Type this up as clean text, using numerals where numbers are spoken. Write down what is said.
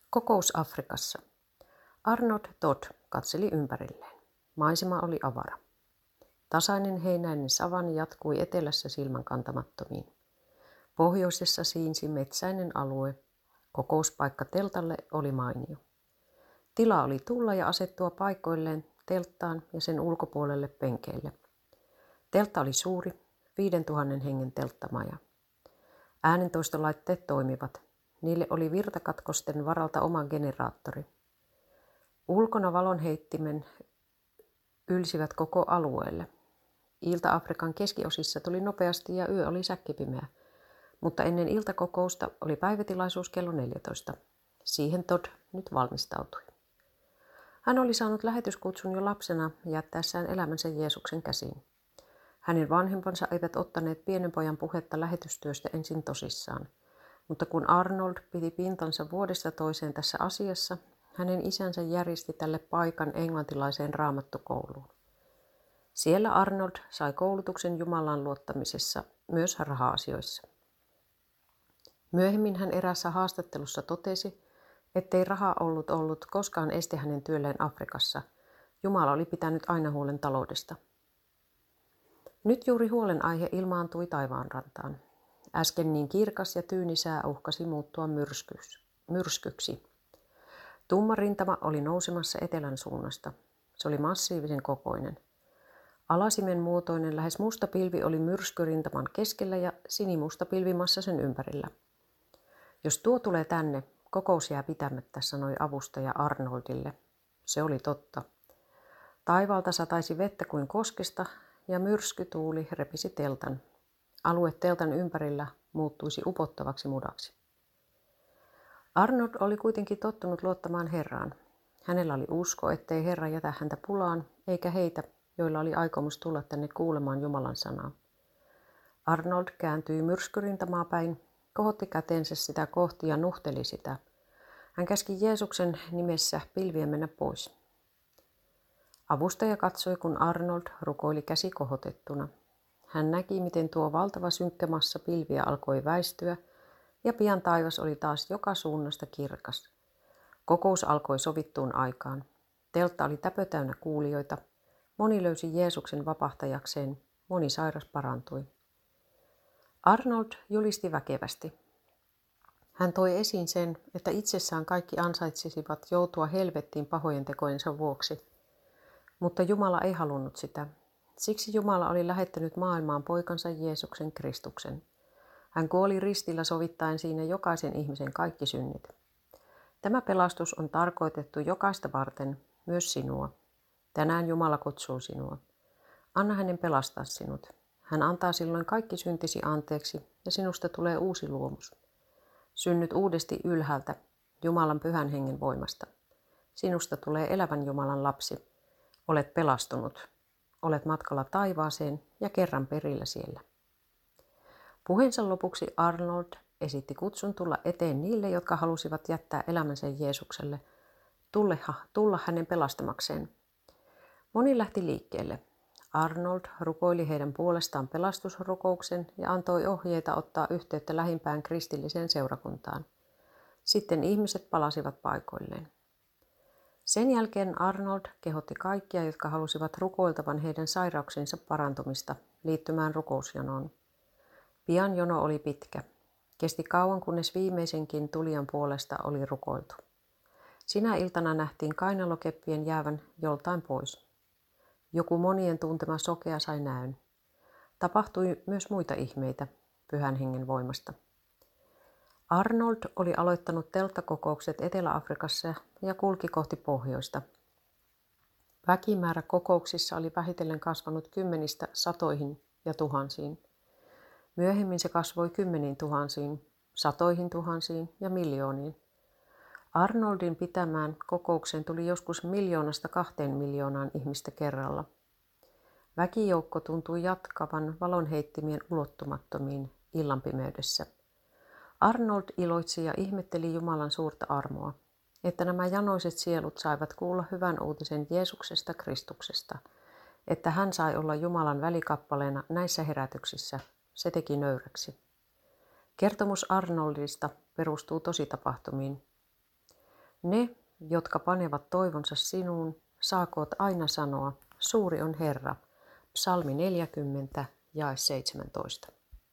Kokous Afrikassa. Arnold Todd katseli ympärilleen. Maisema oli avara. Tasainen heinäinen savanni jatkui etelässä silmän kantamattomiin. Pohjoisessa siinsi metsäinen alue. Kokouspaikka teltalle oli mainio. Tila oli tulla ja asettua paikoilleen telttaan ja sen ulkopuolelle penkeille. Teltta oli suuri, 5000 hengen telttamaja. Äänentoistolaitteet toimivat. Niille oli virtakatkosten varalta oma generaattori. Ulkona valonheittimen ylsivät koko alueelle. Ilta-Afrikan keskiosissa tuli nopeasti ja yö oli säkkipimeä, mutta ennen iltakokousta oli päivätilaisuus kello 14. Siihen Todd nyt valmistautui. Hän oli saanut lähetyskutsun jo lapsena jättäessään elämänsä Jeesuksen käsiin. Hänen vanhempansa eivät ottaneet pienen pojan puhetta lähetystyöstä ensin tosissaan, mutta kun Arnold piti pintansa vuodesta toiseen tässä asiassa, hänen isänsä järjesti tälle paikan englantilaiseen raamattukouluun. Siellä Arnold sai koulutuksen Jumalan luottamisessa, myös raha-asioissa. Myöhemmin hän eräässä haastattelussa totesi, ettei raha ollut koskaan este hänen työlleen Afrikassa. Jumala oli pitänyt aina huolen taloudesta. Nyt juuri huolenaihe ilmaantui taivaanrantaan. Äsken niin kirkas ja tyyni sää uhkasi muuttua myrskyksi. Tumma rintama oli nousemassa etelän suunnasta. Se oli massiivisen kokoinen. Alasimen muotoinen lähes musta pilvi oli myrskyrintaman keskellä ja sinimusta pilvimassa sen ympärillä. Jos tuo tulee tänne, kokous jää pitämättä, sanoi avustaja Arnoldille. Se oli totta. Taivaalta sataisi vettä kuin koskesta ja myrskytuuli repisi teltan. Alue teltan ympärillä muuttuisi upottavaksi mudaksi. Arnold oli kuitenkin tottunut luottamaan Herraan. Hänellä oli usko, ettei Herra jätä häntä pulaan, eikä heitä, joilla oli aikomus tulla tänne kuulemaan Jumalan sanaa. Arnold kääntyi myrskyrintamaa päin, kohotti käteensä sitä kohti ja nuhteli sitä. Hän käski Jeesuksen nimessä pilvien mennä pois. Avustaja katsoi, kun Arnold rukoili käsi kohotettuna. Hän näki, miten tuo valtava synkkä massa pilviä alkoi väistyä, ja pian taivas oli taas joka suunnasta kirkas. Kokous alkoi sovittuun aikaan. Teltta oli täpötäynnä kuulijoita. Moni löysi Jeesuksen vapahtajakseen, moni sairas parantui. Arnold julisti väkevästi. Hän toi esiin sen, että itsessään kaikki ansaitsisivat joutua helvettiin pahojen tekojensa vuoksi. Mutta Jumala ei halunnut sitä. Siksi Jumala oli lähettänyt maailmaan poikansa Jeesuksen Kristuksen. Hän kuoli ristillä sovittaen siinä jokaisen ihmisen kaikki synnit. Tämä pelastus on tarkoitettu jokaista varten, myös sinua. Tänään Jumala kutsuu sinua. Anna hänen pelastaa sinut. Hän antaa silloin kaikki syntisi anteeksi ja sinusta tulee uusi luomus. Synnyt uudesti ylhäältä, Jumalan pyhän hengen voimasta. Sinusta tulee elävän Jumalan lapsi. Olet pelastunut. Olet matkalla taivaaseen ja kerran perillä siellä. Puheensa lopuksi Arnold esitti kutsun tulla eteen niille, jotka halusivat jättää elämänsä Jeesukselle, tulla hänen pelastamakseen. Moni lähti liikkeelle. Arnold rukoili heidän puolestaan pelastusrukouksen ja antoi ohjeita ottaa yhteyttä lähimpään kristilliseen seurakuntaan. Sitten ihmiset palasivat paikoilleen. Sen jälkeen Arnold kehotti kaikkia, jotka halusivat rukoiltavan heidän sairauksensa parantumista, liittymään rukousjonoon. Pian jono oli pitkä. Kesti kauan, kunnes viimeisenkin tulijan puolesta oli rukoiltu. Sinä iltana nähtiin kainalokeppien jäävän joltain pois. Joku monien tuntema sokea sai näyn. Tapahtui myös muita ihmeitä pyhän hengen voimasta. Arnold oli aloittanut telttakokoukset Etelä-Afrikassa ja kulki kohti pohjoista. Väkimäärä kokouksissa oli vähitellen kasvanut 10 satoihin ja tuhansiin. Myöhemmin se kasvoi 10 000, satoihin tuhansiin ja miljooniin. Arnoldin pitämään kokoukseen tuli joskus 1,000,000–2 miljoonaan ihmistä kerralla. Väkijoukko tuntui jatkavan valonheittimien ulottumattomiin illanpimeydessä. Arnold iloitsi ja ihmetteli Jumalan suurta armoa, että nämä janoiset sielut saivat kuulla hyvän uutisen Jeesuksesta Kristuksesta, että hän sai olla Jumalan välikappaleena näissä herätyksissä. Se teki nöyräksi. Kertomus Arnoldista perustuu tositapahtumiin. Ne, jotka panevat toivonsa sinuun, saakoot aina sanoa, suuri on Herra. Psalmi 40, jae 17.